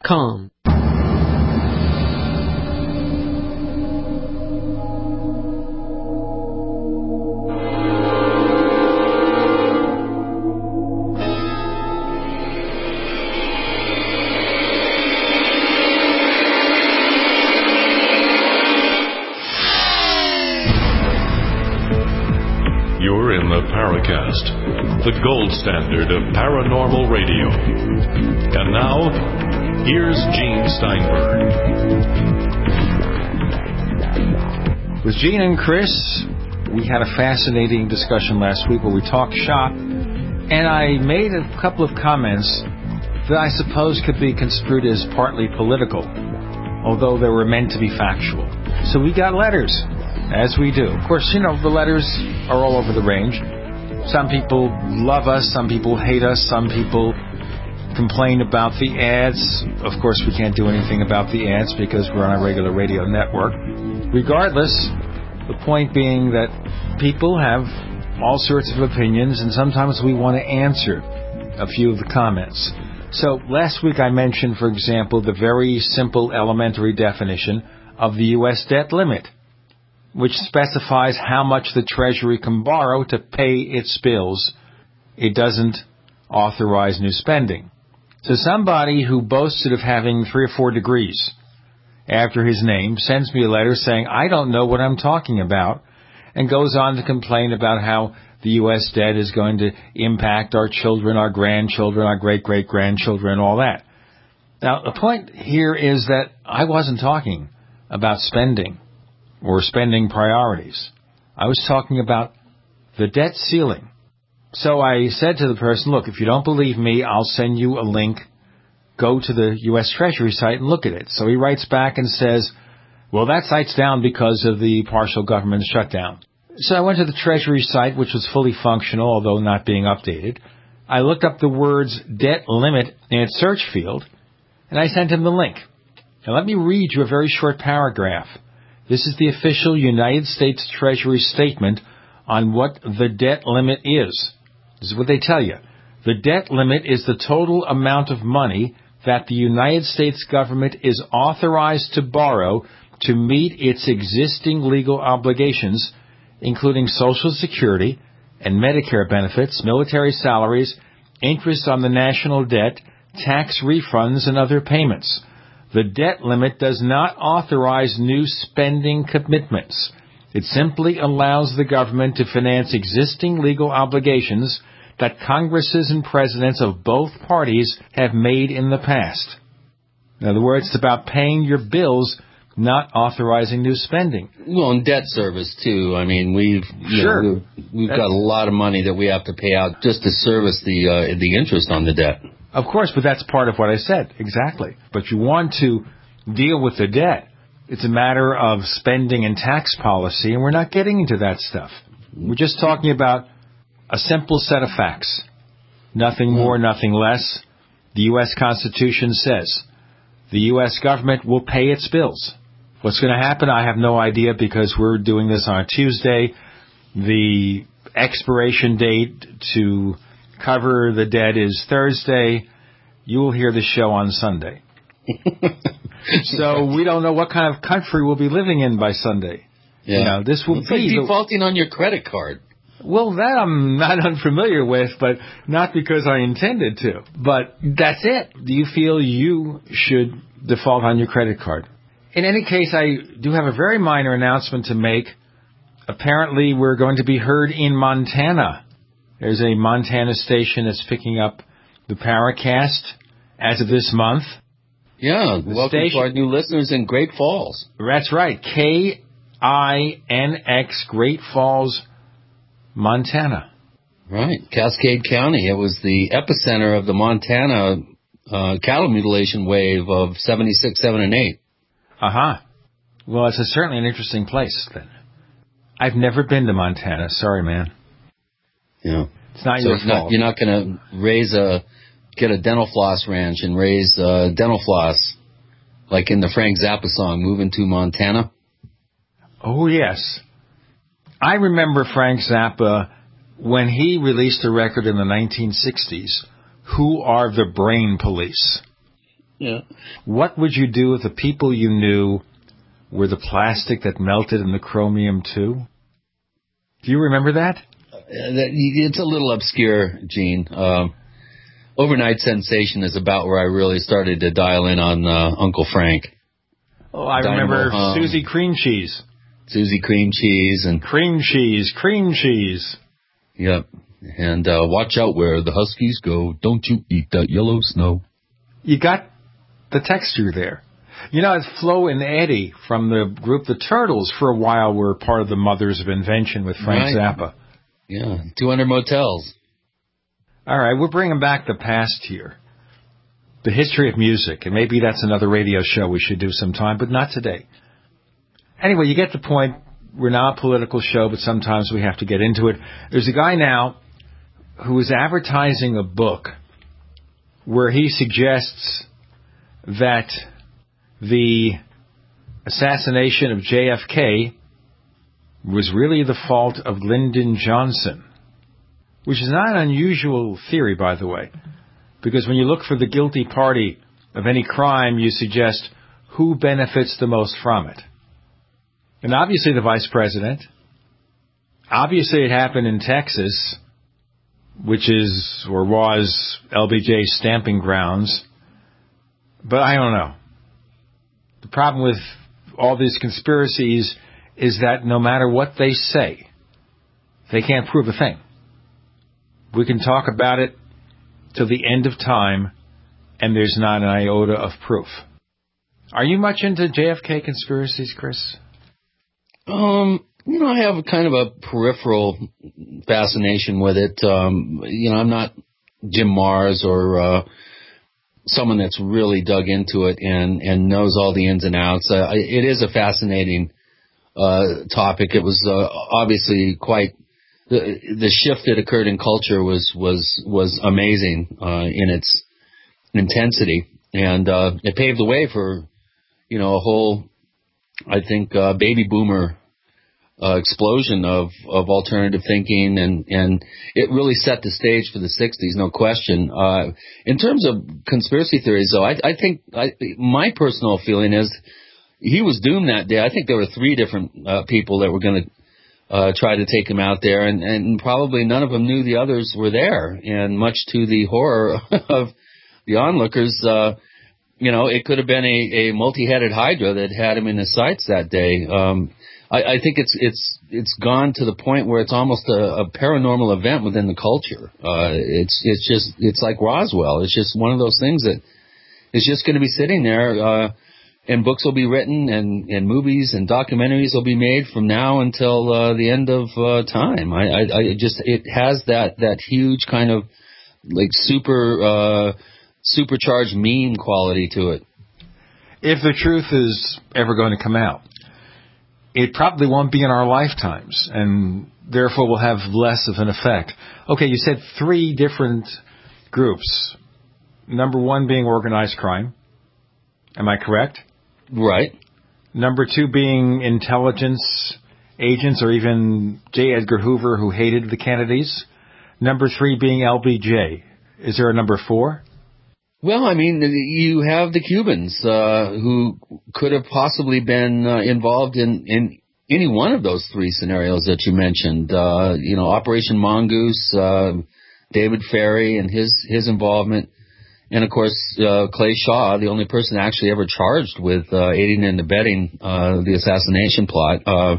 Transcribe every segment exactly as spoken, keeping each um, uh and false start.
com. You're in the Paracast, the gold standard of paranormal radio. And now, here's Gene Steinberg. With Gene and Chris, we had a fascinating discussion last week where we talked shop, and I made a couple of comments that I suppose could be construed as partly political, although they were meant to be factual. So we got letters, as we do. Of course, you know, the letters are all over the range. Some people love us, some people hate us, some people complain about the ads. Of course, we can't do anything about the ads because we're on a regular radio network. Regardless, the point being that people have all sorts of opinions, and sometimes we want to answer a few of the comments. So last week I mentioned, for example, the very simple elementary definition of the U S debt limit, which specifies how much the Treasury can borrow to pay its bills. It doesn't authorize new spending. So somebody who boasted of having three or four degrees after his name sends me a letter saying, I don't know what I'm talking about, and goes on to complain about how the U S debt is going to impact our children, our grandchildren, our great-great-grandchildren, and all that. Now, the point here is that I wasn't talking about spending or spending priorities. I was talking about the debt ceiling. So I said to the person, look, if you don't believe me, I'll send you a link. Go to the U S Treasury site and look at it. So he writes back and says, well, that site's down because of the partial government shutdown. So I went to the Treasury site, which was fully functional, although not being updated. I looked up the words debt limit in its search field, and I sent him the link. Now let me read you a very short paragraph. This is the official United States Treasury statement on what the debt limit is. This is what they tell you. The debt limit is the total amount of money that the United States government is authorized to borrow to meet its existing legal obligations, including Social Security and Medicare benefits, military salaries, interest on the national debt, tax refunds, and other payments. The debt limit does not authorize new spending commitments. It simply allows the government to finance existing legal obligations that Congresses and presidents of both parties have made in the past. In other words, it's about paying your bills, not authorizing new spending. Well, and debt service, too. I mean, we've you sure. know, we've, we've got a lot of money that we have to pay out just to service the uh, the interest on the debt. Of course, but that's part of what I said, exactly. But you want to deal with the debt. It's a matter of spending and tax policy, and we're not getting into that stuff. We're just talking about a simple set of facts. Nothing more, nothing less. The U S Constitution says the U S government will pay its bills. What's going to happen, I have no idea, because we're doing this on a Tuesday. The expiration date to cover the debt is Thursday. You will hear the show on Sunday. So we don't know what kind of country we'll be living in by Sunday. Yeah. You know, this will it's be like defaulting the, on your credit card. Well, that I'm not unfamiliar with, but not because I intended to. But that's it. Do you feel you should default on your credit card? In any case, I do have a very minor announcement to make. Apparently, we're going to be heard in Montana. There's a Montana station that's picking up the Paracast as of this month. Yeah, the welcome station, to our new listeners in Great Falls. That's right, K I N X, Great Falls, Montana. Right, Cascade County. It was the epicenter of the Montana uh, cattle mutilation wave of seventy-six, seven, and eight. Uh-huh. Well, it's a, certainly an interesting place, then. I've never been to Montana. Sorry, man. Yeah. It's not so your it's fault. Not, you're not going to raise a, get a dental floss ranch and raise uh, dental floss like in the Frank Zappa song, Moving to Montana? Oh, yes. I remember Frank Zappa when he released a record in the nineteen sixties, Who Are the Brain Police? Yeah. What would you do if the people you knew were the plastic that melted in the chromium too? Do you remember that? Uh, that it's a little obscure, Gene. Um, Overnight Sensation is about where I really started to dial in on uh, Uncle Frank. Oh, I Dynamo remember Hum. Susie Cream Cheese. Susie Cream Cheese and Cream Cheese, Cream Cheese. Yep. And uh, watch out where the Huskies go. Don't you eat that yellow snow. You got the texture there. You know, Flo and Eddie from the group The Turtles for a while were part of the Mothers of Invention with Frank Right. Zappa. Yeah, two hundred motels. All right, we're bringing back the past here. The history of music, and maybe that's another radio show we should do sometime, but not today. Anyway, you get the point. We're not a political show, but sometimes we have to get into it. There's a guy now who is advertising a book where he suggests that the assassination of J F K was really the fault of Lyndon Johnson, which is not an unusual theory, by the way, because when you look for the guilty party of any crime, you suggest who benefits the most from it. And obviously the vice president. Obviously it happened in Texas, which is or was L B J's stamping grounds. But I don't know. The problem with all these conspiracies is that no matter what they say, they can't prove a thing. We can talk about it till the end of time, and there's not an iota of proof. Are you much into J F K conspiracies, Chris? Um, you know, I have a kind of a peripheral fascination with it. Um, you know, I'm not Jim Mars or uh, someone that's really dug into it and, and knows all the ins and outs. Uh, it is a fascinating uh, topic. It was uh, obviously quite the the shift that occurred in culture was was was amazing uh, in its intensity, and uh, it paved the way for you know a whole, I think, uh, baby boomer uh, explosion of, of alternative thinking, and, and it really set the stage for the sixties, no question. Uh, in terms of conspiracy theories, though, I, I think I, my personal feeling is he was doomed that day. I think there were three different uh, people that were going to uh, try to take him out there, and, and probably none of them knew the others were there, and much to the horror of the onlookers, uh, you know, it could have been a, a multi-headed hydra that had him in his sights that day. Um, I, I think it's it's it's gone to the point where it's almost a, a paranormal event within the culture. Uh, it's it's just it's like Roswell. It's just one of those things that is just going to be sitting there, uh, and books will be written, and, and movies and documentaries will be made from now until uh, the end of uh, time. I, I, I just it has that that huge kind of like super. Uh, supercharged meme quality to it. If the truth is ever going to come out, it probably won't be in our lifetimes, and therefore will have less of an effect. Okay, you said three different groups. Number one being organized crime. Am I correct? Right. Number two being intelligence agents, or even J. Edgar Hoover, who hated the Kennedys. Number three being L B J. Is there a number four? Well, I mean, you have the Cubans uh, who could have possibly been uh, involved in, in any one of those three scenarios that you mentioned. Uh, you know, Operation Mongoose, uh, David Ferrie and his, his involvement, and, of course, uh, Clay Shaw, the only person actually ever charged with uh, aiding and abetting uh, the assassination plot. Uh,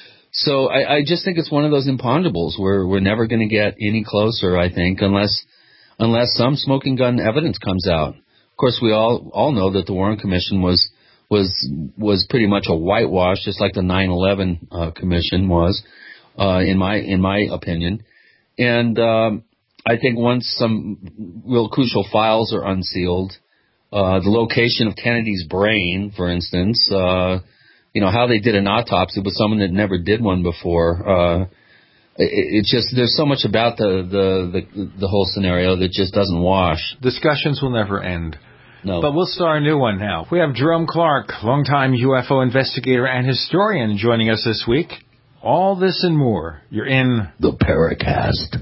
so I, I just think it's one of those imponderables where we're never going to get any closer, I think, unless... unless some smoking gun evidence comes out. Of course, we all all know that the Warren Commission was was was pretty much a whitewash, just like the nine eleven uh, Commission was, uh, in my in my opinion. And um, I think once some real crucial files are unsealed, uh, the location of Kennedy's brain, for instance, uh, you know, how they did an autopsy with someone that never did one before. Uh, It's just there's so much about the, the, the, the whole scenario that just doesn't wash. Discussions will never end. No. But we'll start a new one now. We have Jerome Clark, longtime U F O investigator and historian, joining us this week. All this and more. You're in the Paracast.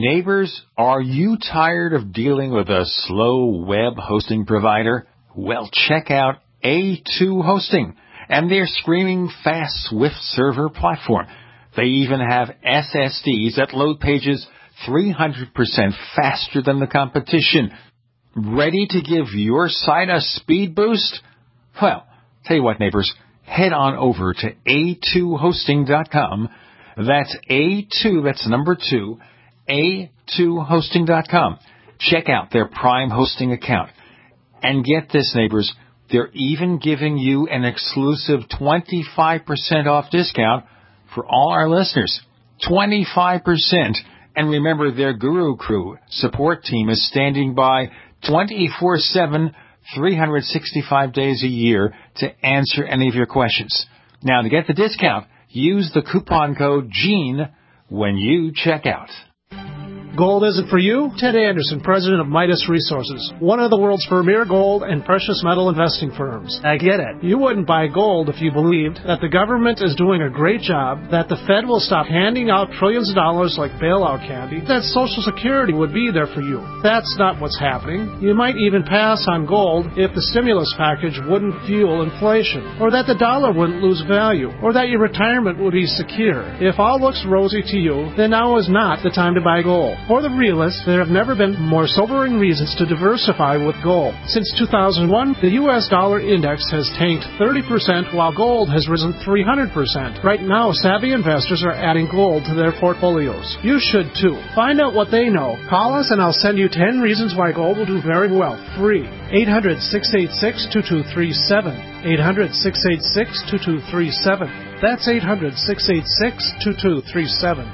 Neighbors, are you tired of dealing with a slow web hosting provider? Well, check out A two Hosting and their screaming fast Swift server platform. They even have S S Ds that load pages three hundred percent faster than the competition. Ready to give your site a speed boost? Well, tell you what, neighbors, head on over to A two hosting dot com. That's A two, that's number two, A two hosting dot com. Check out their Prime Hosting account. And get this, neighbors, they're even giving you an exclusive twenty-five percent off discount for all our listeners. twenty-five percent. And remember, their Guru Crew support team is standing by twenty-four seven, three hundred sixty-five days a year to answer any of your questions. Now, to get the discount, use the coupon code GENE when you check out. Gold isn't for you? Ted Anderson, president of Midas Resources, one of the world's premier gold and precious metal investing firms. I get it. You wouldn't buy gold if you believed that the government is doing a great job, that the Fed will stop handing out trillions of dollars like bailout candy, that Social Security would be there for you. That's not what's happening. You might even pass on gold if the stimulus package wouldn't fuel inflation, or that the dollar wouldn't lose value, or that your retirement would be secure. If all looks rosy to you, then now is not the time to buy gold. For the realists, there have never been more sobering reasons to diversify with gold. Since two thousand one, the U S dollar index has tanked thirty percent while gold has risen three hundred percent. Right now, savvy investors are adding gold to their portfolios. You should too. Find out what they know. Call us and I'll send you ten reasons why gold will do very well. Free. eight hundred, six eight six, two two three seven. eight hundred, six eight six, two two three seven. That's eight hundred, six eight six, two two three seven.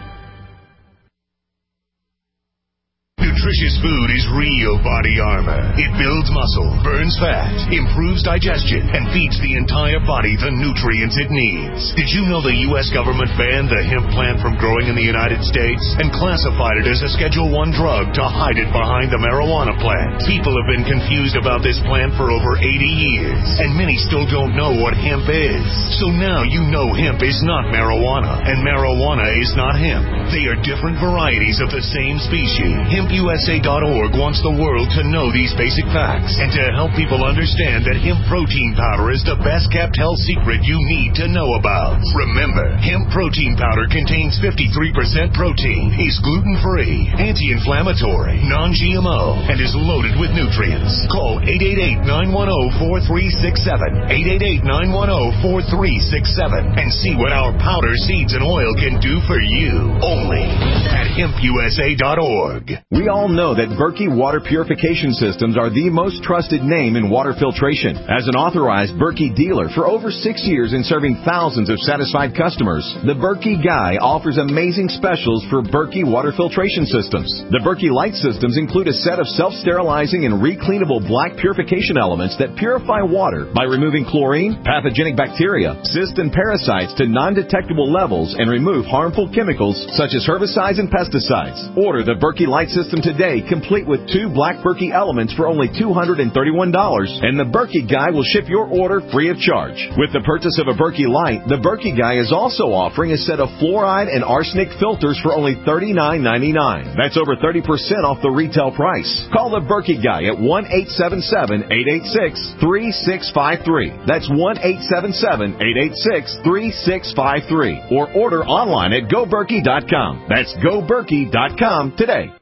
Nutritious food is real body armor. It builds muscle, burns fat, improves digestion, and feeds the entire body the nutrients it needs. Did you know the U S government banned the hemp plant from growing in the United States and classified it as a Schedule one drug to hide it behind the marijuana plant? People have been confused about this plant for over eighty years, and many still don't know what hemp is. So now you know hemp is not marijuana, and marijuana is not hemp. They are different varieties of the same species. Hemp U S A dot org wants the world to know these basic facts and to help people understand that hemp protein powder is the best kept health secret you need to know about. Remember, hemp protein powder contains fifty-three percent protein, is gluten-free, anti-inflammatory, non-G M O, and is loaded with nutrients. Call eight eight eight, nine one zero, four three six seven, eight eight eight, nine one zero, four three six seven, and see what our powder, seeds, and oil can do for you. Only at hemp U S A dot org. We all know that Berkey Water Purification Systems are the most trusted name in water filtration. As an authorized Berkey dealer for over six years and serving thousands of satisfied customers, the Berkey Guy offers amazing specials for Berkey Water Filtration Systems. The Berkey Light Systems include a set of self-sterilizing and recleanable black purification elements that purify water by removing chlorine, pathogenic bacteria, cysts, and parasites to non-detectable levels and remove harmful chemicals such as herbicides and pesticides. Order the Berkey Light System today, complete with two black Berkey elements for only two hundred thirty-one dollars, and the Berkey Guy will ship your order free of charge. With the purchase of a Berkey Light, the Berkey Guy is also offering a set of fluoride and arsenic filters for only thirty-nine ninety-nine. That's over thirty percent off the retail price. Call the Berkey Guy at one eight seven seven, eight eight six, three six five three. That's one eight seven seven, eight eight six, three six five three. Or order online at go berkey dot com. That's go berkey dot com today.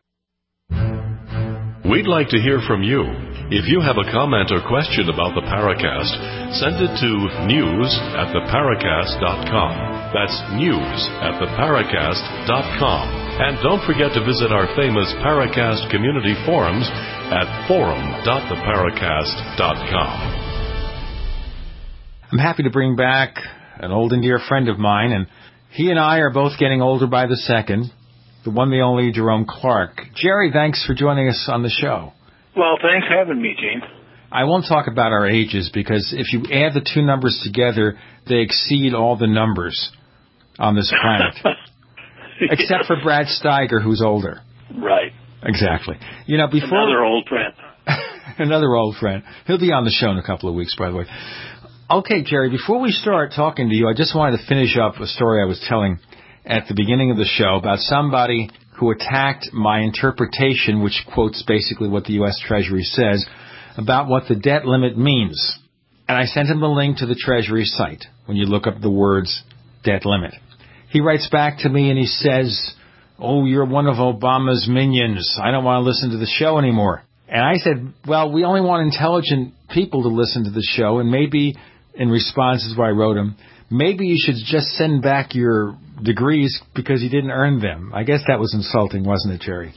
We'd like to hear from you. If you have a comment or question about the Paracast, send it to news at the paracast dot com. That's news at the paracast dot com. And don't forget to visit our famous Paracast community forums at forum dot the paracast dot com. I'm happy to bring back an old and dear friend of mine, and he and I are both getting older by the second. The one, the only, Jerome Clark. Jerry, thanks for joining us on the show. Well, thanks for having me, Gene. I won't talk about our ages because if you add the two numbers together, they exceed all the numbers on this planet. Except for Brad Steiger, who's older. Right. Exactly. You know, before Another old friend. Another old friend. He'll be on the show in a couple of weeks, by the way. Okay, Jerry, before we start talking to you, I just wanted to finish up a story I was telling at the beginning of the show about somebody who attacked my interpretation, which quotes basically what the U S Treasury says, about what the debt limit means. And I sent him a link to the Treasury site when you look up the words debt limit. He writes back to me and he says, "Oh, you're one of Obama's minions. I don't want to listen to the show anymore." And I said, well, we only want intelligent people to listen to the show, and maybe, in response is what I wrote him, maybe you should just send back your degrees because you didn't earn them. I guess that was insulting, wasn't it, Jerry?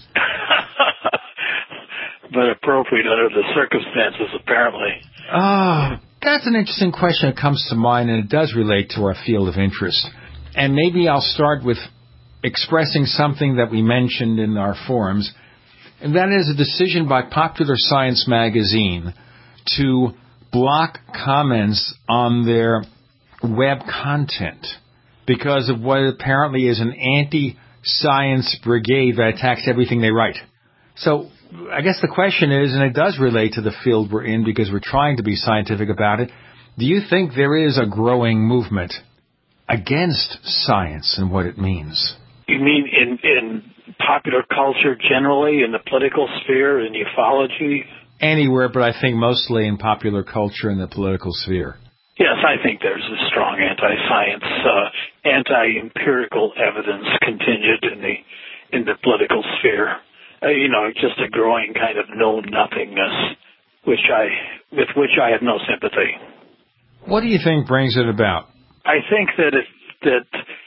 But appropriate under the circumstances, apparently. Oh, that's an interesting question that comes to mind, and it does relate to our field of interest. And maybe I'll start with expressing something that we mentioned in our forums, and that is a decision by Popular Science magazine to block comments on their web content because of what apparently is an anti-science brigade that attacks everything they write. So I guess the question is, and it does relate to the field we're in because we're trying to be scientific about it, do you think there is a growing movement against science and what it means? You mean in, in popular culture generally, in the political sphere, in ufology? Anywhere, but I think mostly in popular culture and the political sphere. Yes, I think there's a strong anti-science, uh, anti-empirical evidence contingent in the in the political sphere. Uh, you know, just a growing kind of know-nothingness, which I with which I have no sympathy. What do you think brings it about? I think that if that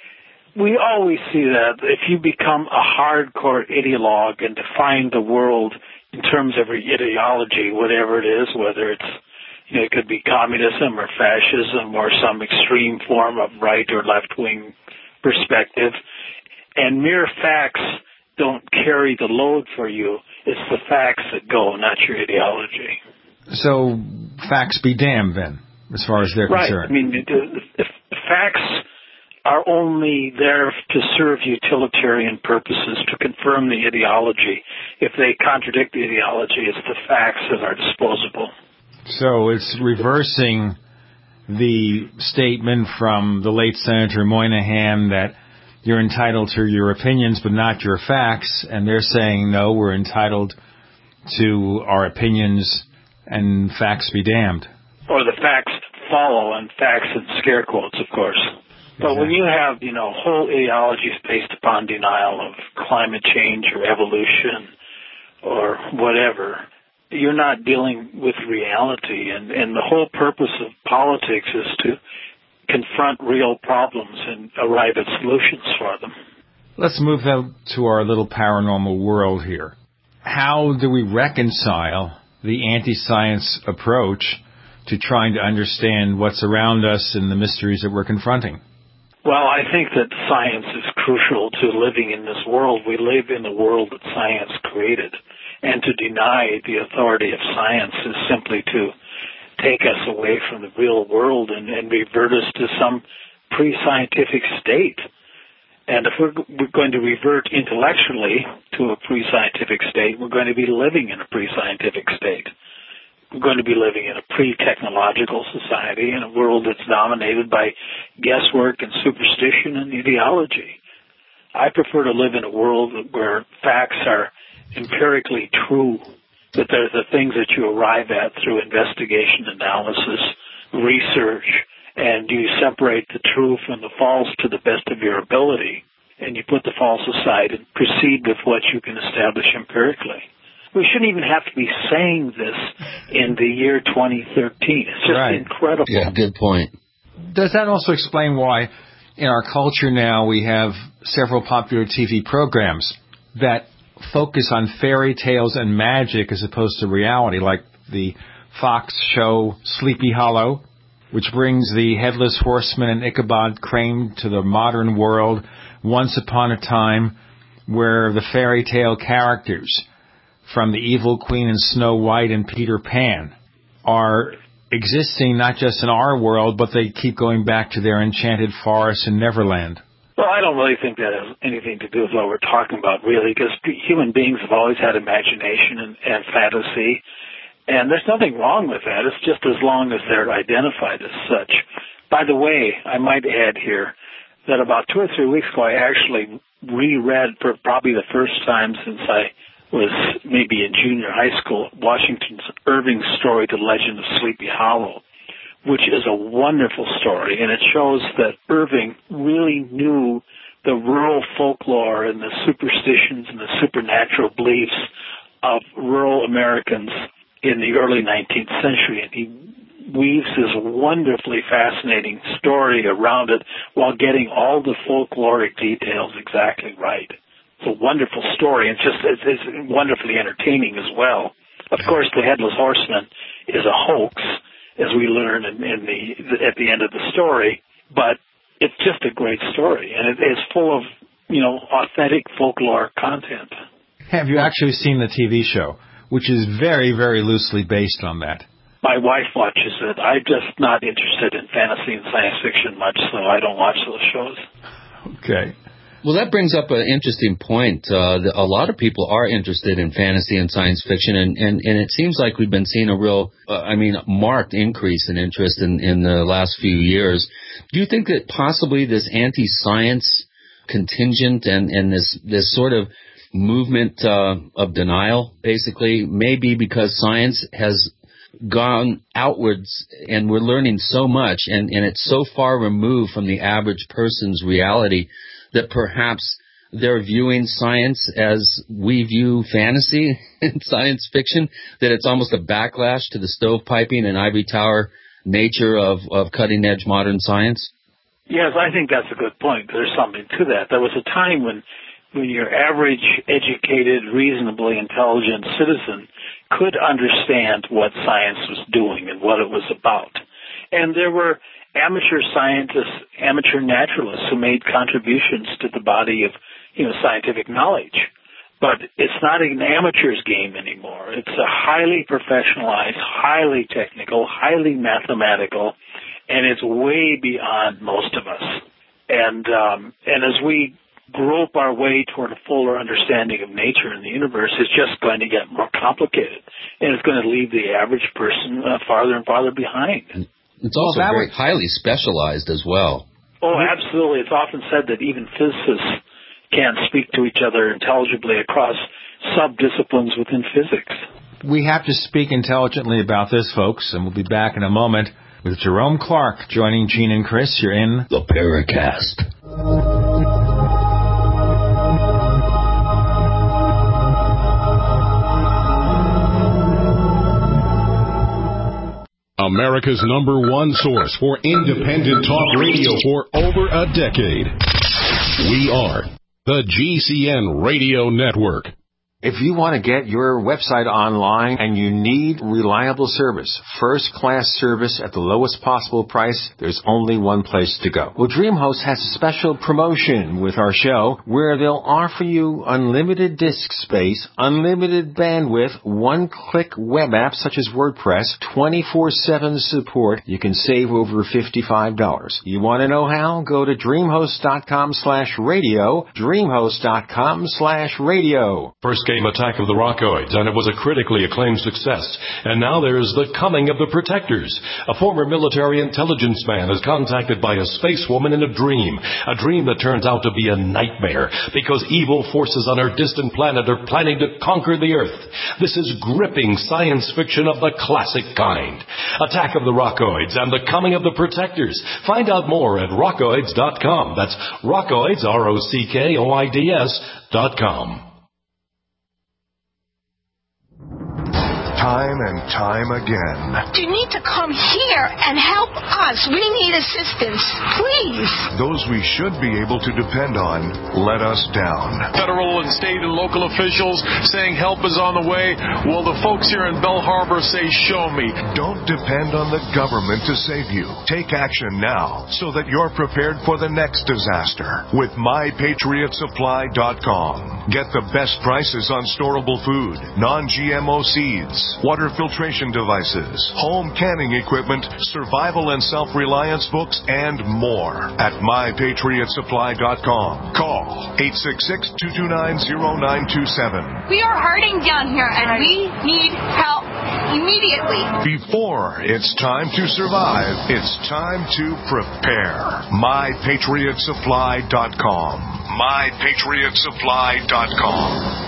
we always see that if you become a hardcore ideologue and define the world in terms of your ideology, whatever it is, whether it's, you know, it could be communism or fascism or some extreme form of right or left-wing perspective, and mere facts don't carry the load for you. It's the facts that go, not your ideology. So facts be damned, then, as far as they're right. concerned. I mean, if the facts are only there to serve utilitarian purposes, to confirm the ideology. If they contradict the ideology, it's the facts that are disposable. So it's reversing the statement from the late Senator Moynihan that you're entitled to your opinions but not your facts, and they're saying, no, we're entitled to our opinions and facts be damned. Or the facts follow, and facts in scare quotes, of course. But exactly. When you have, you know, whole ideologies based upon denial of climate change or evolution or whatever, you're not dealing with reality. And, and the whole purpose of politics is to confront real problems and arrive at solutions for them. Let's move out to our little paranormal world here. How do we reconcile the anti-science approach to trying to understand what's around us and the mysteries that we're confronting? Well, I think that science is crucial to living in this world. We live in the world that science created. And to deny the authority of science is simply to take us away from the real world and, and revert us to some pre-scientific state. And if we're, we're going to revert intellectually to a pre-scientific state, we're going to be living in a pre-scientific state. We're going to be living in a pre-technological society, in a world that's dominated by guesswork and superstition and ideology. I prefer to live in a world where facts are empirically true, that they're the things that you arrive at through investigation, analysis, research, and you separate the true from the false to the best of your ability, and you put the false aside and proceed with what you can establish empirically. We shouldn't even have to be saying this in the year twenty thirteen. It's just right. Incredible. Yeah, good point. Does that also explain why in our culture now we have several popular T V programs that focus on fairy tales and magic as opposed to reality, like the Fox show Sleepy Hollow, which brings the Headless Horseman and Ichabod Crane to the modern world once upon a time, where the fairy tale characters from the Evil Queen and Snow White and Peter Pan are existing not just in our world, but they keep going back to their enchanted forest in Neverland. Well, I don't really think that has anything to do with what we're talking about, really, because human beings have always had imagination and, and fantasy, and there's nothing wrong with that. It's just as long as they're identified as such. By the way, I might add here that about two or three weeks ago I actually reread for probably the first time since I was maybe in junior high school, Washington Irving's story, The Legend of Sleepy Hollow, which is a wonderful story, and it shows that Irving really knew the rural folklore and the superstitions and the supernatural beliefs of rural Americans in the early nineteenth century, and he weaves this wonderfully fascinating story around it while getting all the folkloric details exactly right. It's a wonderful story, and just it's, it's wonderfully entertaining as well. Of course, the Headless Horseman is a hoax, as we learn in, in the at the end of the story, but it's just a great story, and it is full of, you know, authentic folklore content. Have you actually seen the T V show, which is very, very loosely based on that? My wife watches it. I'm just not interested in fantasy and science fiction much, so I don't watch those shows. Okay. Well, that brings up an interesting point. Uh, the, a lot of people are interested in fantasy and science fiction, and, and, and it seems like we've been seeing a real, uh, I mean, marked increase in interest in, in the last few years. Do you think that possibly this anti-science contingent and, and this, this sort of movement uh, of denial, basically, may be because science has gone outwards and we're learning so much, and, and it's so far removed from the average person's reality that perhaps they're viewing science as we view fantasy and science fiction, that it's almost a backlash to the stovepiping and ivory tower nature of, of cutting-edge modern science? Yes, I think that's a good point. There's something to that. There was a time when, when your average, educated, reasonably intelligent citizen could understand what science was doing and what it was about. And there were amateur scientists, amateur naturalists who made contributions to the body of, you know, scientific knowledge. But it's not an amateur's game anymore. It's a highly professionalized, highly technical, highly mathematical, and it's way beyond most of us. And um, and as we grope our way toward a fuller understanding of nature and the universe, it's just going to get more complicated, and it's going to leave the average person uh, farther and farther behind. It's also well, very was... highly specialized as well. Oh, absolutely. It's often said that even physicists can't speak to each other intelligibly across sub-disciplines within physics. We have to speak intelligently about this, folks, and we'll be back in a moment with Jerome Clark joining Gene and Chris. You're in the Paracast. America's number one source for independent talk radio for over a decade. We are the G C N Radio Network. If you want to get your website online and you need reliable service, first-class service at the lowest possible price, there's only one place to go. Well, DreamHost has a special promotion with our show where they'll offer you unlimited disk space, unlimited bandwidth, one-click web apps such as WordPress, twenty-four seven support. You can save over fifty-five dollars. You want to know how? Go to DreamHost.com slash radio, DreamHost.com slash radio. First game Attack of the Rockoids, and it was a critically acclaimed success. And now there's The Coming of the Protectors. A former military intelligence man is contacted by a space woman in a dream, a dream that turns out to be a nightmare because evil forces on our distant planet are planning to conquer the Earth. This is gripping science fiction of the classic kind. Attack of the Rockoids and The Coming of the Protectors. Find out more at rockoids dot com. That's Rockoids, R O C K O I D S dot com. Time and time again. You need to come here and help us. We need assistance, please. Those we should be able to depend on let us down. Federal and state and local officials saying help is on the way. Well, the folks here in Belle Harbor say, show me. Don't depend on the government to save you. Take action now so that you're prepared for the next disaster with my patriot supply dot com. Get the best prices on storable food, non G M O seeds, water filtration devices, home canning equipment, survival and self-reliance books, and more at my patriot supply dot com. Call eight six six, two two nine, zero nine two seven. We are hurting down here, and we need help immediately. Before it's time to survive, it's time to prepare. my patriot supply dot com. my patriot supply dot com.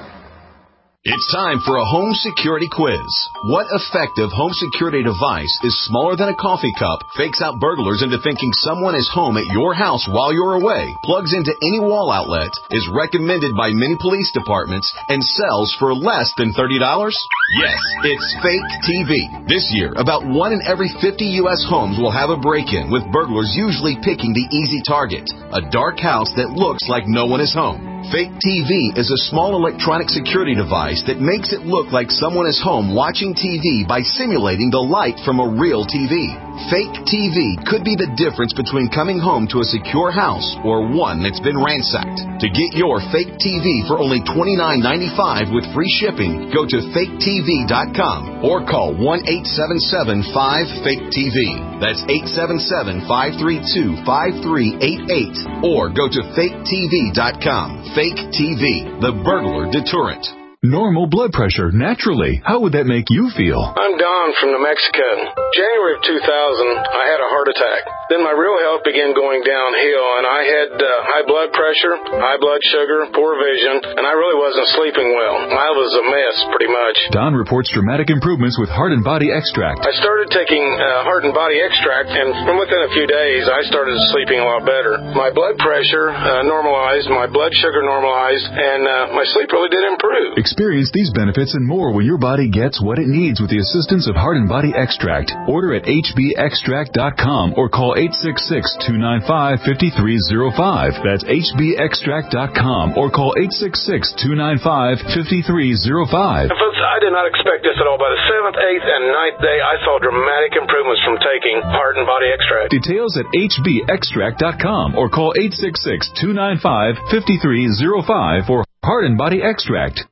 It's time for a home security quiz. What effective home security device is smaller than a coffee cup, fakes out burglars into thinking someone is home at your house while you're away, plugs into any wall outlet, is recommended by many police departments, and sells for less than thirty dollars? Yes, it's Fake T V. This year, about one in every fifty U S homes will have a break-in, with burglars usually picking the easy target, a dark house that looks like no one is home. Fake T V is a small electronic security device that makes it look like someone is home watching T V by simulating the light from a real T V. Fake T V could be the difference between coming home to a secure house or one that's been ransacked. To get your Fake T V for only twenty-nine ninety-five with free shipping, go to fake T V dot com or call one eight seven seven five fake T V. That's eight seven seven, five three two, five three eight eight or go to fake T V dot com. Fake T V, the burglar deterrent. Normal blood pressure, naturally. How would that make you feel? I'm Don from New Mexico. January of two thousand, I had a heart attack. Then my real health began going downhill, and I had uh, high blood pressure, high blood sugar, poor vision, and I really wasn't sleeping well. I was a mess, pretty much. Don reports dramatic improvements with Heart and Body Extract. I started taking uh, Heart and Body Extract, and from within a few days, I started sleeping a lot better. My blood pressure uh, normalized, my blood sugar normalized, and uh, my sleep really did improve. Experience these benefits and more when your body gets what it needs with the assistance of Heart and Body Extract. Order at H B extract dot com or call eight six six, two nine five, five three zero five. That's H B extract dot com or call eight six six, two nine five, five three zero five. Folks, I did not expect this at all. By the seventh, eighth, and ninth day, I saw dramatic improvements from taking Heart and Body Extract. Details at H B extract dot com or call eight six six, two nine five, five three zero five for Heart and Body Extract.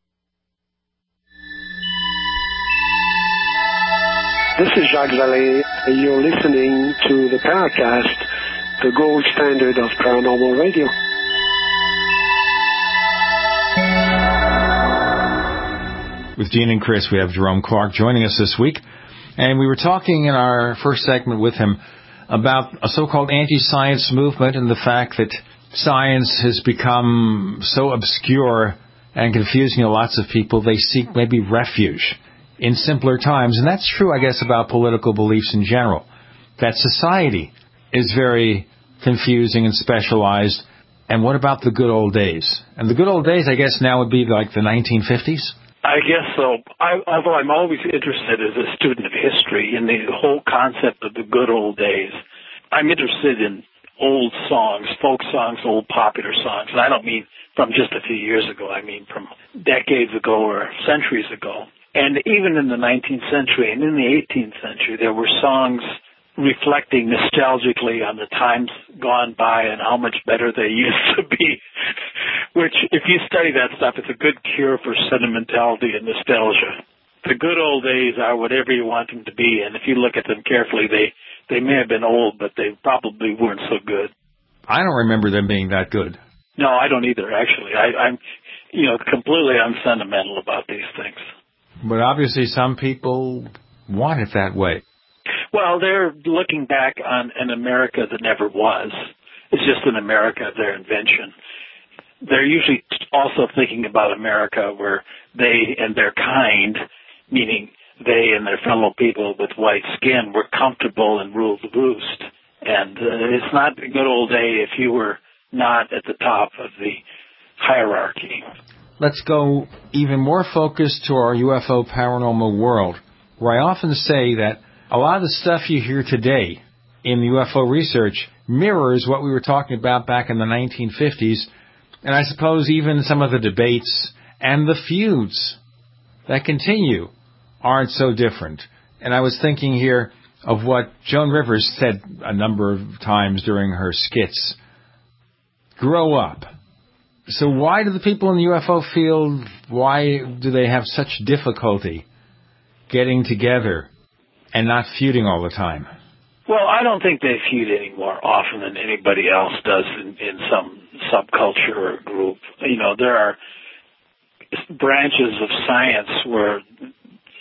This is Jacques Vallée, and you're listening to the Paracast, the gold standard of paranormal radio. With Gene and Chris, we have Jerome Clark joining us this week, and we were talking in our first segment with him about a so-called anti-science movement and the fact that science has become so obscure and confusing to lots of people, they seek maybe refuge in simpler times. And that's true, I guess, about political beliefs in general. That society is very confusing and specialized. And what about the good old days? And the good old days, I guess, now would be like the nineteen fifties? I guess so. I, although I'm always interested as a student of history in the whole concept of the good old days. I'm interested in old songs, folk songs, old popular songs. And I don't mean from just a few years ago. I mean from decades ago or centuries ago. And even in the nineteenth century and in the eighteenth century, there were songs reflecting nostalgically on the times gone by and how much better they used to be, which, if you study that stuff, it's a good cure for sentimentality and nostalgia. The good old days are whatever you want them to be, and if you look at them carefully, they, they may have been old, but they probably weren't so good. I don't remember them being that good. No, I don't either, actually. I, I'm, you know, completely unsentimental about these things. But obviously some people want it that way. Well, they're looking back on an America that never was. It's just an America of their invention. They're usually also thinking about America where they and their kind, meaning they and their fellow people with white skin, were comfortable and ruled the roost. And uh, it's not a good old day if you were not at the top of the hierarchy. Let's go even more focused to our U F O paranormal world, where I often say that a lot of the stuff you hear today in U F O research mirrors what we were talking about back in the nineteen fifties, and I suppose even some of the debates and the feuds that continue aren't so different. And I was thinking here of what Joan Rivers said a number of times during her skits. Grow up. So why do the people in the U F O field, why do they have such difficulty getting together and not feuding all the time? Well, I don't think they feud any more often than anybody else does in, in some subculture or group. You know, there are branches of science where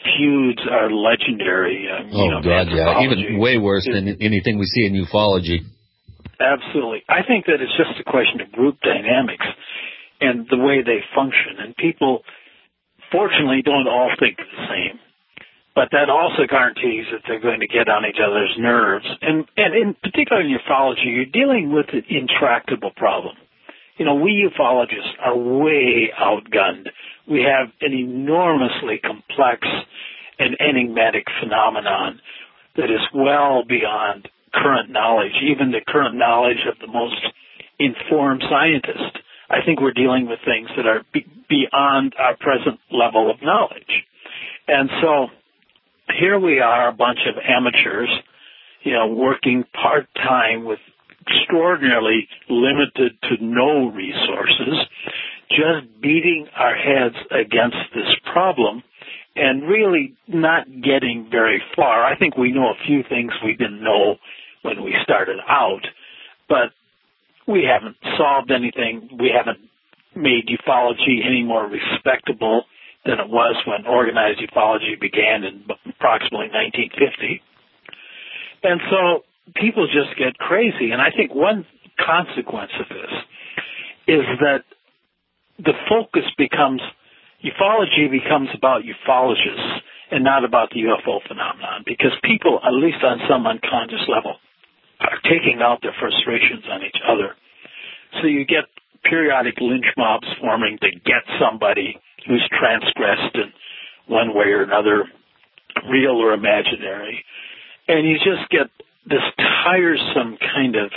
feuds are legendary. Uh, oh, you know, God, yeah. Even way worse than anything we see in ufology. Absolutely. I think that it's just a question of group dynamics and the way they function. And people, fortunately, don't all think the same. But that also guarantees that they're going to get on each other's nerves. And, and in particular in ufology, you're dealing with an intractable problem. You know, we ufologists are way outgunned. We have an enormously complex and enigmatic phenomenon that is well beyond current knowledge, even the current knowledge of the most informed scientist. I think we're dealing with things that are be- beyond our present level of knowledge. And so here we are, a bunch of amateurs, you know, working part-time with extraordinarily limited to no resources, just beating our heads against this problem and really not getting very far. I think we know a few things we didn't know when we started out, but we haven't solved anything. We haven't made ufology any more respectable than it was when organized ufology began in approximately nineteen fifty. And so people just get crazy. And I think one consequence of this is that the focus becomes, ufology becomes about ufologists and not about the U F O phenomenon, because people, at least on some unconscious level, are taking out their frustrations on each other. So you get periodic lynch mobs forming to get somebody who's transgressed in one way or another, real or imaginary. And you just get this tiresome kind of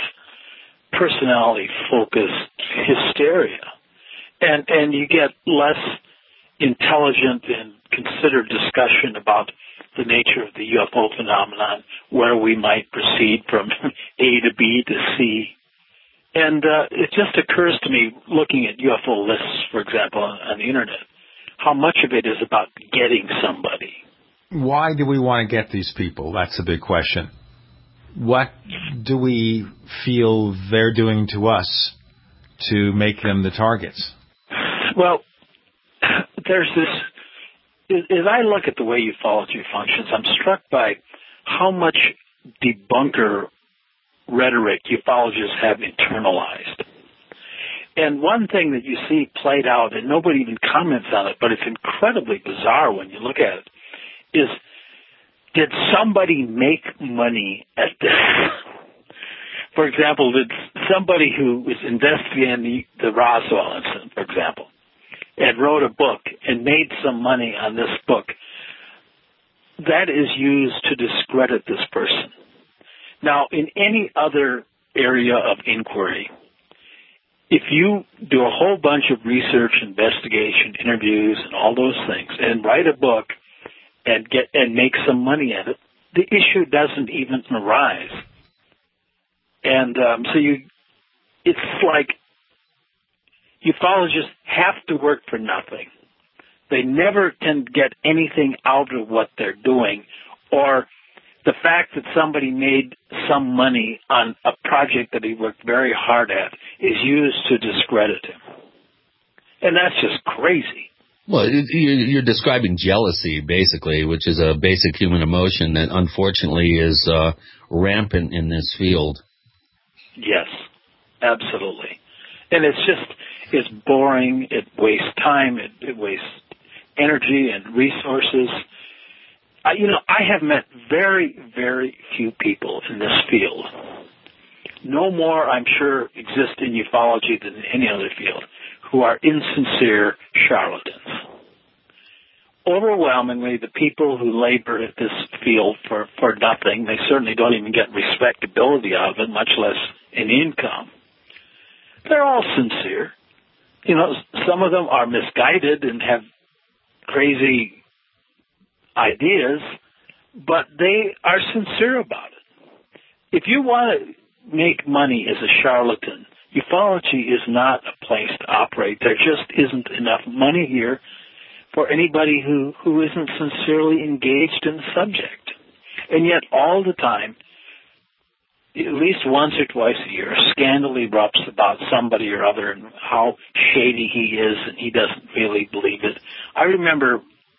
personality-focused hysteria. And and you get less intelligent and considered discussion about the nature of the U F O phenomenon, where we might proceed from A to B to C. And uh, it just occurs to me, looking at U F O lists, for example, on, on the Internet, how much of it is about getting somebody. Why do we want to get these people? That's a big question. What do we feel they're doing to us to make them the targets? Well, there's this, as I look at the way ufology functions, I'm struck by how much debunker rhetoric ufologists have internalized. And one thing that you see played out, and nobody even comments on it, but it's incredibly bizarre when you look at it, is, did somebody make money at this? For example, did somebody who was investigating the, the Roswell incident, for example, and wrote a book and made some money on this book, that is used to discredit this person. Now, in any other area of inquiry, if you do a whole bunch of research, investigation, interviews, and all those things, and write a book and get and make some money at it, the issue doesn't even arise. And um, so you, it's like ufologists have to work for nothing. They never can get anything out of what they're doing, or the fact that somebody made some money on a project that he worked very hard at is used to discredit him. And that's just crazy. Well, you're describing jealousy, basically, which is a basic human emotion that unfortunately is uh, rampant in this field. Yes, absolutely. And it's just, it's boring, it wastes time, it, it wastes energy and resources. I, you know, I have met very, very few people in this field. No more, I'm sure, exist in ufology than in any other field, who are insincere charlatans. Overwhelmingly, the people who labor at this field for, for nothing, they certainly don't even get respectability out of it, much less an income. They're all sincere. You know, some of them are misguided and have crazy ideas, but they are sincere about it. If you want to make money as a charlatan, ufology is not a place to operate. There just isn't enough money here for anybody who, who isn't sincerely engaged in the subject. And yet all the time, at least once or twice a year, a scandal erupts about somebody or other and how shady he is, and he doesn't really believe it. I remember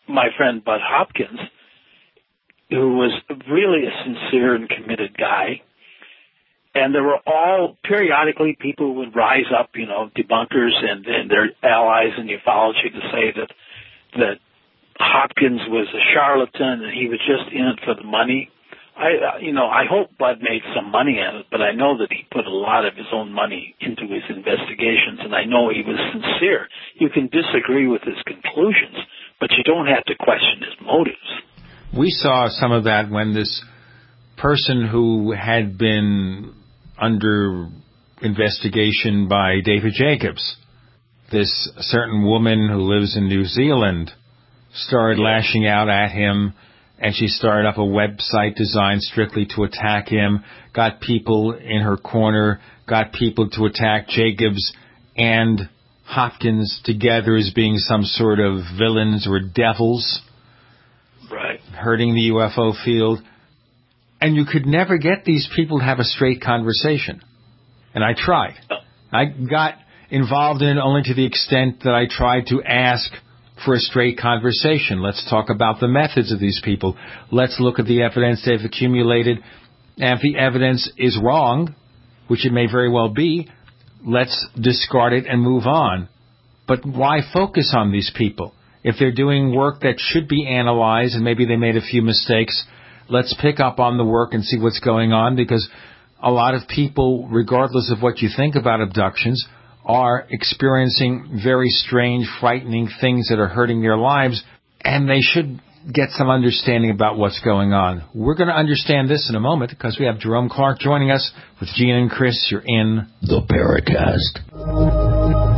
my friend Bud Hopkins, who was really a sincere and committed guy. And there were all, periodically, people would rise up, you know, debunkers and, and their allies in ufology to say that that Hopkins was a charlatan and he was just in it for the money. I, you know, I hope Bud made some money at it, but I know that he put a lot of his own money into his investigations, and I know he was sincere. You can disagree with his conclusions, but you don't have to question his motives. We saw some of that when this person who had been under investigation by David Jacobs, this certain woman who lives in New Zealand, started lashing out at him, and she started up a website designed strictly to attack him, got people in her corner, got people to attack Jacobs and Hopkins together as being some sort of villains or devils, right, hurting the U F O field. And you could never get these people to have a straight conversation. And I tried. I got involved in it only to the extent that I tried to ask for a straight conversation. Let's talk about the methods of these people. Let's look at the evidence they've accumulated. And if the evidence is wrong, which it may very well be, let's discard it and move on. But why focus on these people? If they're doing work that should be analyzed and maybe they made a few mistakes, let's pick up on the work and see what's going on, because a lot of people, regardless of what you think about abductions, are experiencing very strange, frightening things that are hurting their lives, and they should get some understanding about what's going on. We're going to understand this in a moment because we have Jerome Clark joining us with Gene and Chris. You're in the Paracast.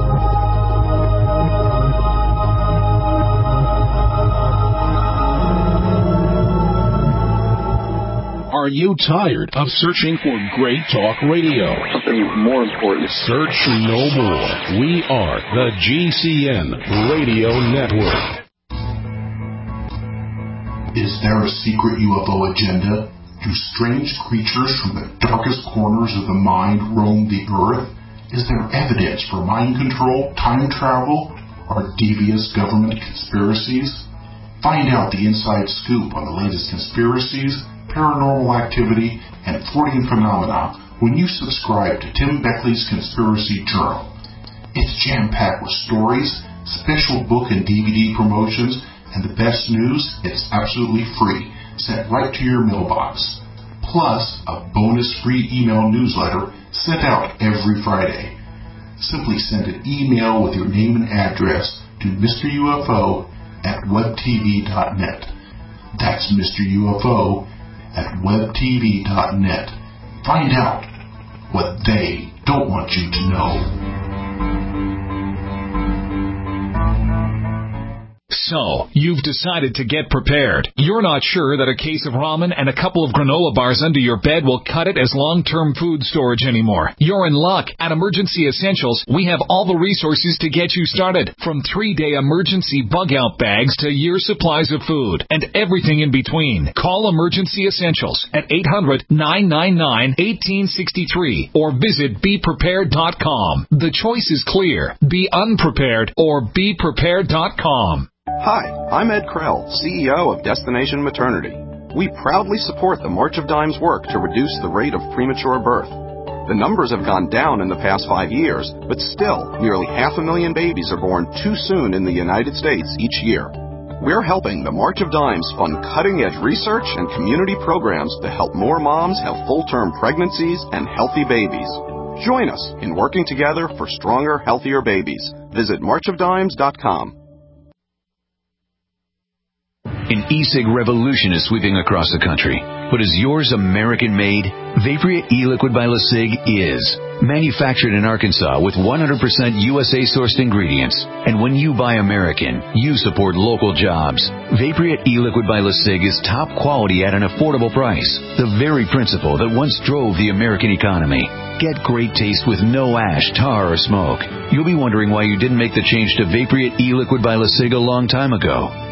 Are you tired of searching for great talk radio? Something more important. Search no more. We are the G C N Radio Network. Is there a secret U F O agenda? Do strange creatures from the darkest corners of the mind roam the earth? Is there evidence for mind control, time travel, or devious government conspiracies? Find out the inside scoop on the latest conspiracies, paranormal activity, and Fortean phenomena when you subscribe to Tim Beckley's Conspiracy Journal. It's jam-packed with stories, special book and D V D promotions, and the best news, it's absolutely free, sent right to your mailbox. Plus, a bonus free email newsletter sent out every Friday. Simply send an email with your name and address to Mister U F O at web t v dot net. That's Mister U F O at web t v dot net. Find out what they don't want you to know. So, you've decided to get prepared. You're not sure that a case of ramen and a couple of granola bars under your bed will cut it as long-term food storage anymore. You're in luck. At Emergency Essentials, we have all the resources to get you started. From three-day emergency bug-out bags to year supplies of food and everything in between. Call Emergency Essentials at eight hundred, nine nine nine, one eight six three or visit be prepared dot com. The choice is clear. Be unprepared or be prepared dot com. Hi, I'm Ed Krell, C E O of Destination Maternity. We proudly support the March of Dimes work to reduce the rate of premature birth. The numbers have gone down in the past five years, but still, nearly half a million babies are born too soon in the United States each year. We're helping the March of Dimes fund cutting-edge research and community programs to help more moms have full-term pregnancies and healthy babies. Join us in working together for stronger, healthier babies. Visit march of dimes dot com. An e-cig revolution is sweeping across the country. But is yours American-made? Vaporia e-liquid by LeSig is. Manufactured in Arkansas with one hundred percent U S A-sourced ingredients. And when you buy American, you support local jobs. Vaporia e-liquid by LeSig is top quality at an affordable price. The very principle that once drove the American economy. Get great taste with no ash, tar, or smoke. You'll be wondering why you didn't make the change to Vaporia e-liquid by LeSig a long time ago.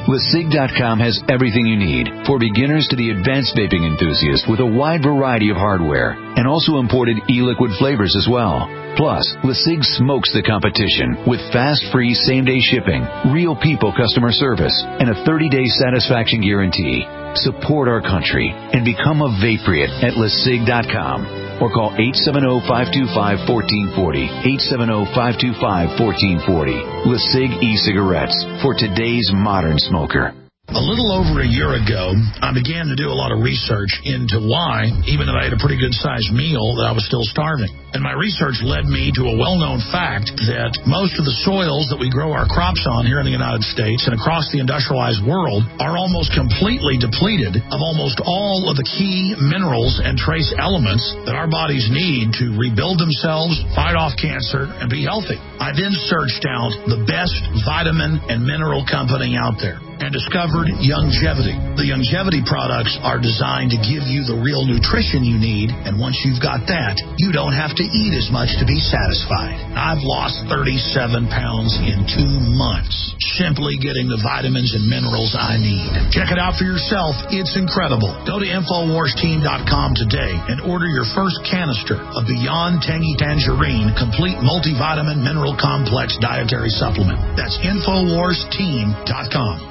LeSig dot com has everything you need, for beginners to the advanced vaping enthusiast, with a wide variety of hardware, and also imported e-liquid flavors as well. Plus, LeSig smokes the competition with fast, free, same-day shipping, real people customer service, and a thirty-day satisfaction guarantee. Support our country and become a Vapriot at LeSig dot com. Or call eight seven zero, five two five, one four four zero, eight seven zero, five two five, one four four zero. LeSig e-cigarettes for today's modern smoker. A little over a year ago, I began to do a lot of research into why, even though I had a pretty good-sized meal, that I was still starving. And my research led me to a well-known fact that most of the soils that we grow our crops on here in the United States and across the industrialized world are almost completely depleted of almost all of the key minerals and trace elements that our bodies need to rebuild themselves, fight off cancer, and be healthy. I then searched out the best vitamin and mineral company out there and discovered Youngevity. The Youngevity products are designed to give you the real nutrition you need, and once you've got that, you don't have to eat as much to be satisfied. I've lost thirty-seven pounds in two months, simply getting the vitamins and minerals I need. Check it out for yourself. It's incredible. Go to Infowars Team dot com today and order your first canister of Beyond Tangy Tangerine Complete Multivitamin Mineral Complex Dietary Supplement. That's Infowars Team dot com.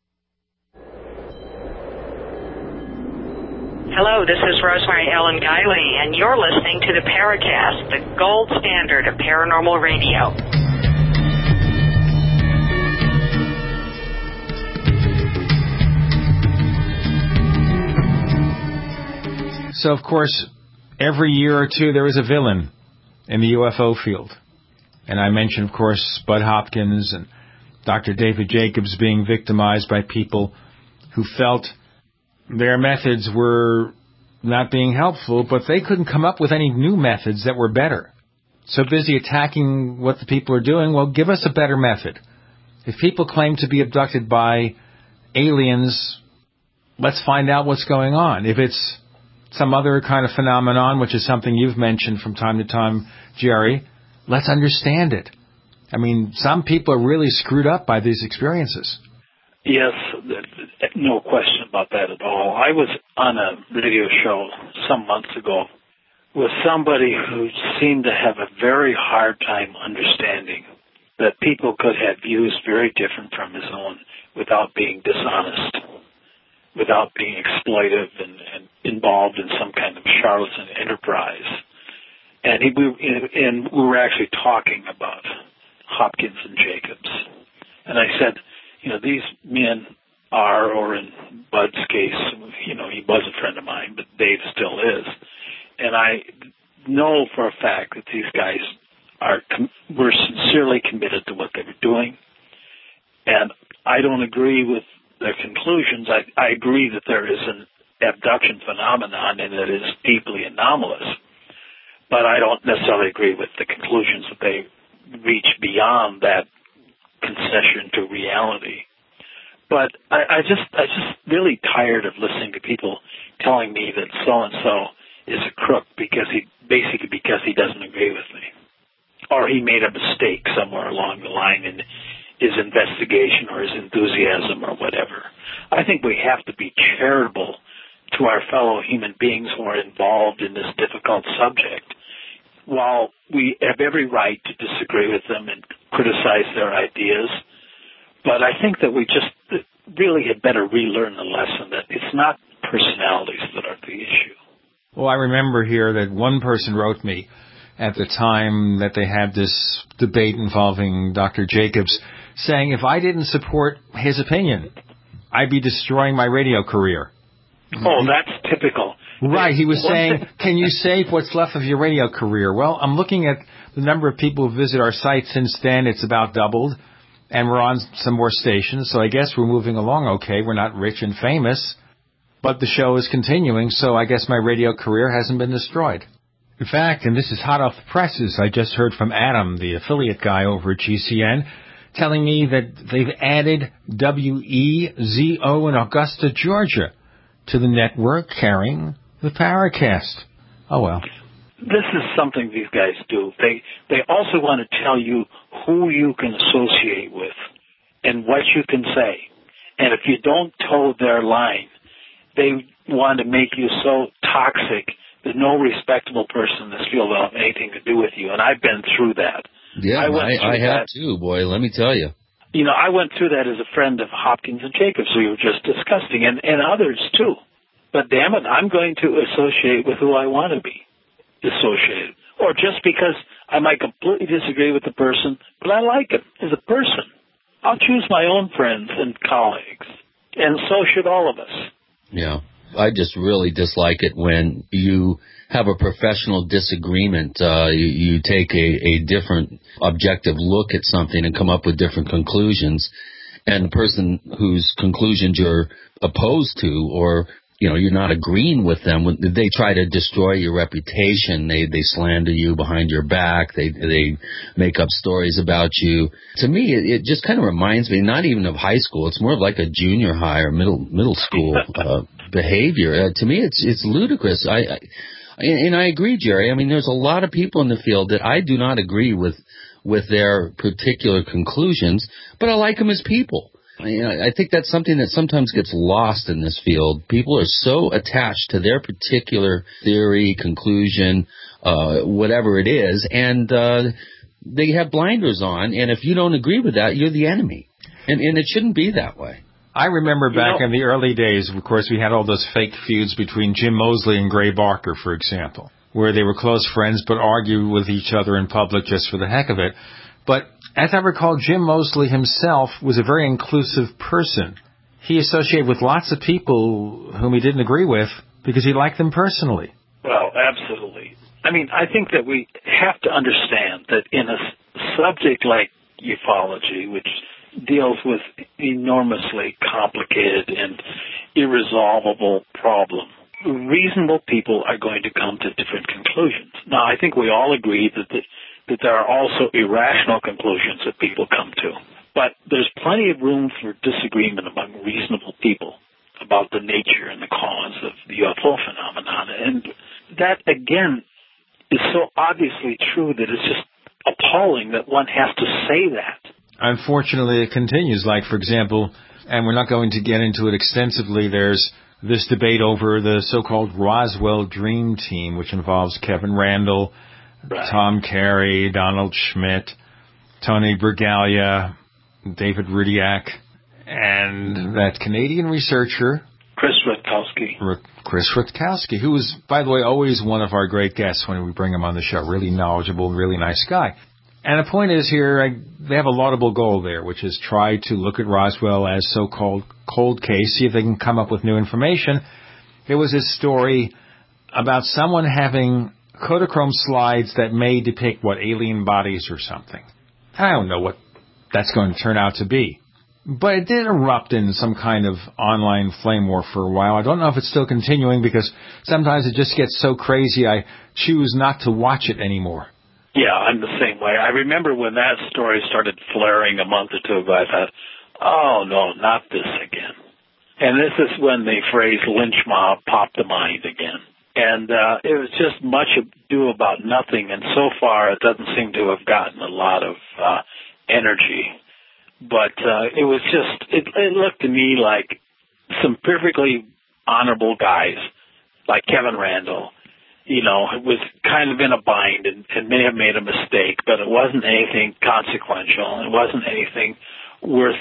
Hello, this is Rosemary Ellen Guiley, and you're listening to the Paracast, the gold standard of paranormal radio. So, of course, every year or two there is a villain in the U F O field. And I mentioned, of course, Spud Hopkins and Doctor David Jacobs being victimized by people who felt their methods were not being helpful, but they couldn't come up with any new methods that were better. So busy attacking what the people are doing, well, give us a better method. If people claim to be abducted by aliens, let's find out what's going on. If it's some other kind of phenomenon, which is something you've mentioned from time to time, Jerry, let's understand it. I mean, some people are really screwed up by these experiences. Yes, no question about that at all. I was on a radio show some months ago with somebody who seemed to have a very hard time understanding that people could have views very different from his own without being dishonest, without being exploitive and, and involved in some kind of charlatan enterprise. And, he, we, and we were actually talking about Hopkins and Jacobs. And I said, you know, these men are, or in Bud's case, you know, he was a friend of mine, but Dave still is. And I know for a fact that these guys are were sincerely committed to what they were doing. And I don't agree with their conclusions. I, I agree that there is an abduction phenomenon and it is deeply anomalous. But I don't necessarily agree with the conclusions that they reach beyond that concession to reality. But I, I just I just really tired of listening to people telling me that so and so is a crook because he basically because he doesn't agree with me, or he made a mistake somewhere along the line in his investigation or his enthusiasm or whatever. I think we have to be charitable to our fellow human beings who are involved in this difficult subject. While we have every right to disagree with them and criticize their ideas, but I think that we just really had better relearn the lesson that it's not personalities that are the issue. Well, I remember here that one person wrote me at the time that they had this debate involving Doctor Jacobs, saying if I didn't support his opinion, I'd be destroying my radio career. Oh, that's typical. Right, he was saying, can you save what's left of your radio career? Well, I'm looking at the number of people who visit our site since then. It's about doubled, and we're on some more stations, so I guess we're moving along okay. We're not rich and famous, but the show is continuing, so I guess my radio career hasn't been destroyed. In fact, and this is hot off the presses, I just heard from Adam, the affiliate guy over at G C N, telling me that they've added W E Z O in Augusta, Georgia, to the network carrying the Paracast. Oh, well. This is something these guys do. They they also want to tell you who you can associate with and what you can say. And if you don't toe their line, they want to make you so toxic that no respectable person in this field will have anything to do with you. And I've been through that. Yeah, I, went I, through I have that. too, boy, let me tell you. You know, I went through that as a friend of Hopkins and Jacobs, we were just discussing, and, and others too. But damn it, I'm going to associate with who I want to be associated. Or just because I might completely disagree with the person, but I like him as a person. I'll choose my own friends and colleagues. And so should all of us. Yeah. I just really dislike it when you have a professional disagreement. Uh, you, you take a, a different objective look at something and come up with different conclusions. And the person whose conclusions you're opposed to, or you know, you're not agreeing with them, they try to destroy your reputation. They they slander you behind your back. They they make up stories about you. To me, it, it just kind of reminds me, not even of high school. It's more of like a junior high or middle middle school uh, behavior. Uh, to me, it's it's ludicrous. I, I and I agree, Jerry. I mean, there's a lot of people in the field that I do not agree with with their particular conclusions, but I like them as people. I think that's something that sometimes gets lost in this field. People are so attached to their particular theory, conclusion, uh, whatever it is, and uh, they have blinders on, and if you don't agree with that, you're the enemy. And, and it shouldn't be that way. I remember back you know, in the early days, of course, we had all those fake feuds between Jim Moseley and Gray Barker, for example, where they were close friends but argued with each other in public just for the heck of it. But as I recall, Jim Moseley himself was a very inclusive person. He associated with lots of people whom he didn't agree with because he liked them personally. Well, absolutely. I mean, I think that we have to understand that in a subject like ufology, which deals with enormously complicated and irresolvable problem, reasonable people are going to come to different conclusions. Now, I think we all agree that the that there are also irrational conclusions that people come to. But there's plenty of room for disagreement among reasonable people about the nature and the cause of the U F O phenomenon. And that, again, is so obviously true that it's just appalling that one has to say that. Unfortunately, it continues. Like, for example, and we're not going to get into it extensively, there's this debate over the so-called Roswell Dream Team, which involves Kevin Randle, Right. Tom Carey, Donald Schmidt, Tony Bergalia, David Rudiak, and that Canadian researcher, Chris Rutkowski. R- Chris Rutkowski, who was, by the way, always one of our great guests when we bring him on the show. Really knowledgeable, really nice guy. And the point is here, I, they have a laudable goal there, which is try to look at Roswell as so-called cold case, see if they can come up with new information. There was this story about someone having Kodachrome slides that may depict, what, alien bodies or something. I don't know what that's going to turn out to be. But it did erupt in some kind of online flame war for a while. I don't know if it's still continuing because sometimes it just gets so crazy I choose not to watch it anymore. Yeah, I'm the same way. I remember when that story started flaring a month or two ago, I thought, oh, no, not this again. And this is when the phrase lynch mob popped to mind again. And uh, it was just much ado about nothing, and so far it doesn't seem to have gotten a lot of uh, energy. But uh, it was just, it, it looked to me like some perfectly honorable guys, like Kevin Randle, you know, was kind of in a bind and, and may have made a mistake, but it wasn't anything consequential. It wasn't anything worth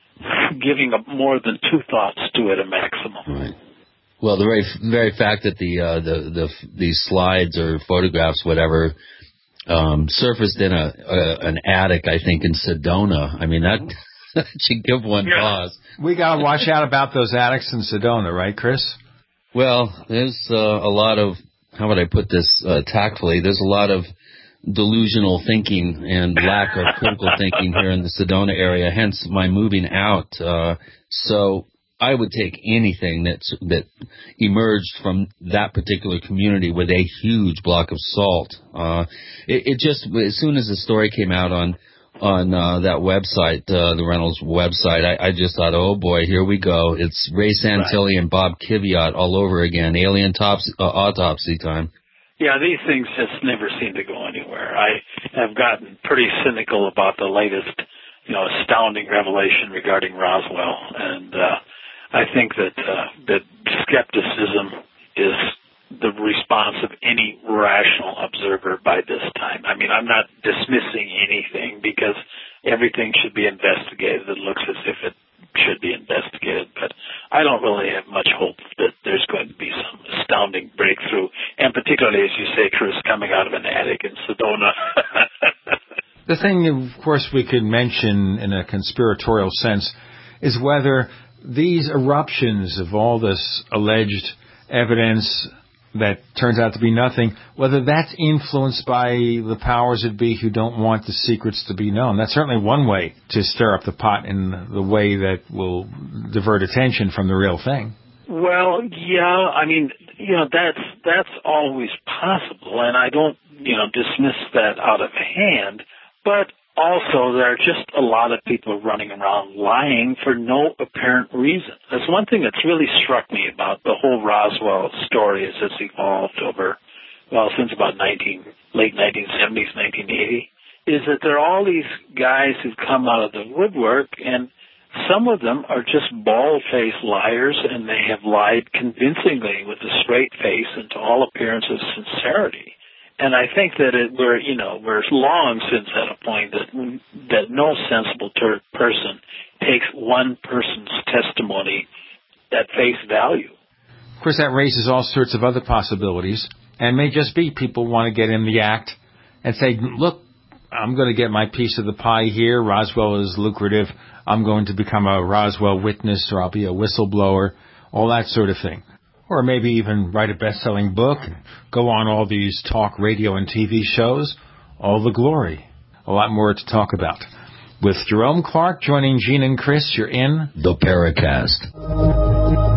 giving a more than two thoughts to at a maximum. Right. Well, the very very fact that the uh, the the these slides or photographs, whatever, um, surfaced in a, a an attic, I think in Sedona. I mean, that, that should give one yeah. pause. We got to watch out about those attics in Sedona, right, Chris? Well, there's uh, a lot of, how would I put this uh, tactfully? There's a lot of delusional thinking and lack of critical thinking here in the Sedona area. Hence my moving out. Uh, so. I would take anything that's, that emerged from that particular community with a huge block of salt. Uh, it, it just, as soon as the story came out on on uh, that website, uh, the Reynolds website, I, I just thought, oh boy, here we go. It's Ray Santilli right. and Bob Kiviat all over again. Alien tops, uh, autopsy time. Yeah, these things just never seem to go anywhere. I have gotten pretty cynical about the latest, you know, astounding revelation regarding Roswell, and uh, think that uh, that skepticism is the response of any rational observer by this time. I mean, I'm not dismissing anything because everything should be investigated. It looks as if it should be investigated, but I don't really have much hope that there's going to be some astounding breakthrough, and particularly, as you say, Chris, coming out of an attic in Sedona. The thing, of course, we could mention in a conspiratorial sense is whether these eruptions of all this alleged evidence that turns out to be nothing, whether that's influenced by the powers that be who don't want the secrets to be known. That's certainly one way to stir up the pot in the way that will divert attention from the real thing. Well, yeah, I mean, you know, that's that's always possible, and I don't, you know, dismiss that out of hand, but also there are just a lot of people running around lying for no apparent reason. That's one thing that's really struck me about the whole Roswell story as it's evolved over, well, since about nineteen, late nineteen seventies, nineteen eighty, is that there are all these guys who've come out of the woodwork, and some of them are just bald-faced liars, and they have lied convincingly with a straight face and to all appearance of sincerity. And I think that it, we're, you know, we're long since at a point that that no sensible ter- person takes one person's testimony at face value. Of course, that raises all sorts of other possibilities, and may just be people want to get in the act and say, look, I'm going to get my piece of the pie here. Roswell is lucrative. I'm going to become a Roswell witness, or I'll be a whistleblower, all that sort of thing. Or maybe even write a best-selling book, go on all these talk radio and T V shows. All the glory. A lot more to talk about. With Jerome Clark joining Gene and Chris, you're in The Paracast.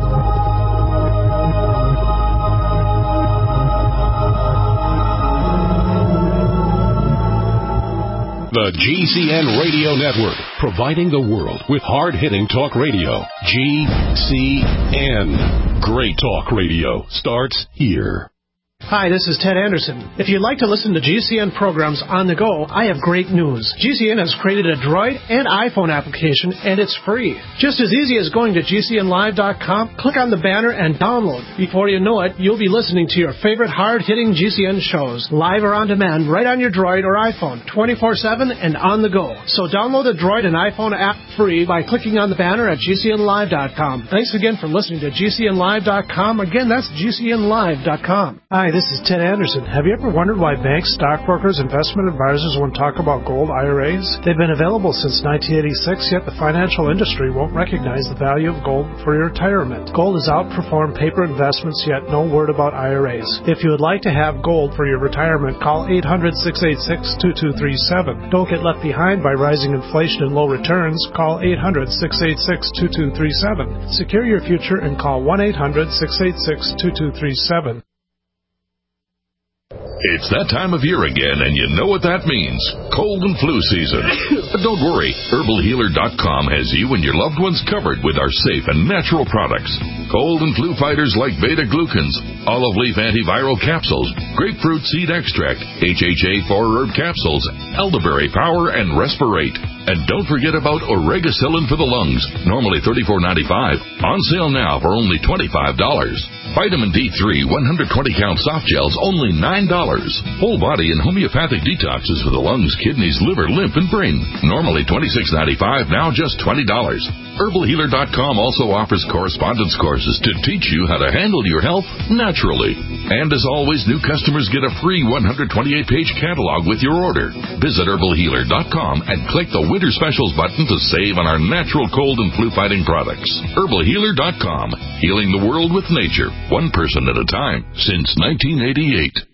The G C N Radio Network, providing the world with hard-hitting talk radio. G C N. Great talk radio starts here. Hi, this is Ted Anderson. If you'd like to listen to G C N programs on the go, I have great news. G C N has created a Droid and iPhone application, and it's free. Just as easy as going to G C N live dot com, click on the banner, and download. Before you know it, you'll be listening to your favorite hard-hitting G C N shows, live or on demand, right on your Droid or iPhone, twenty-four seven and on the go. So download the Droid and iPhone app free by clicking on the banner at G C N live dot com. Thanks again for listening to G C N live dot com. Again, that's G C N live dot com. Hi, this is Ted Anderson. Have you ever wondered why banks, stockbrokers, investment advisors won't talk about gold I R As? They've been available since nineteen eighty-six, yet the financial industry won't recognize the value of gold for your retirement. Gold has outperformed paper investments, yet no word about I R As. If you would like to have gold for your retirement, call eight hundred, six eight six, two two three seven. Don't get left behind by rising inflation and low returns. Call eight hundred, six eight six, two two three seven. Secure your future and call one eight hundred, six eight six, two two three seven. It's that time of year again, and you know what that means. Cold and flu season. But don't worry, herbal healer dot com has you and your loved ones covered with our safe and natural products. Cold and flu fighters like beta-glucans, olive leaf antiviral capsules, grapefruit seed extract, H H A four herb capsules, elderberry power, and respirate. And don't forget about Oregacillin for the lungs, normally thirty-four ninety-five, on sale now for only twenty-five dollars. Vitamin D three one hundred twenty count soft gels, only nine dollars. Whole body and homeopathic detoxes for the lungs, kidneys, liver, lymph, and brain, normally twenty-six ninety-five, now just twenty dollars. herbal healer dot com also offers correspondence courses to teach you how to handle your health naturally. And as always, new customers get a free one hundred twenty-eight page catalog with your order. Visit herbal healer dot com and click the Winter Specials button to save on our natural cold and flu fighting products. herbal healer dot com, healing the world with nature, one person at a time, since nineteen eighty-eight.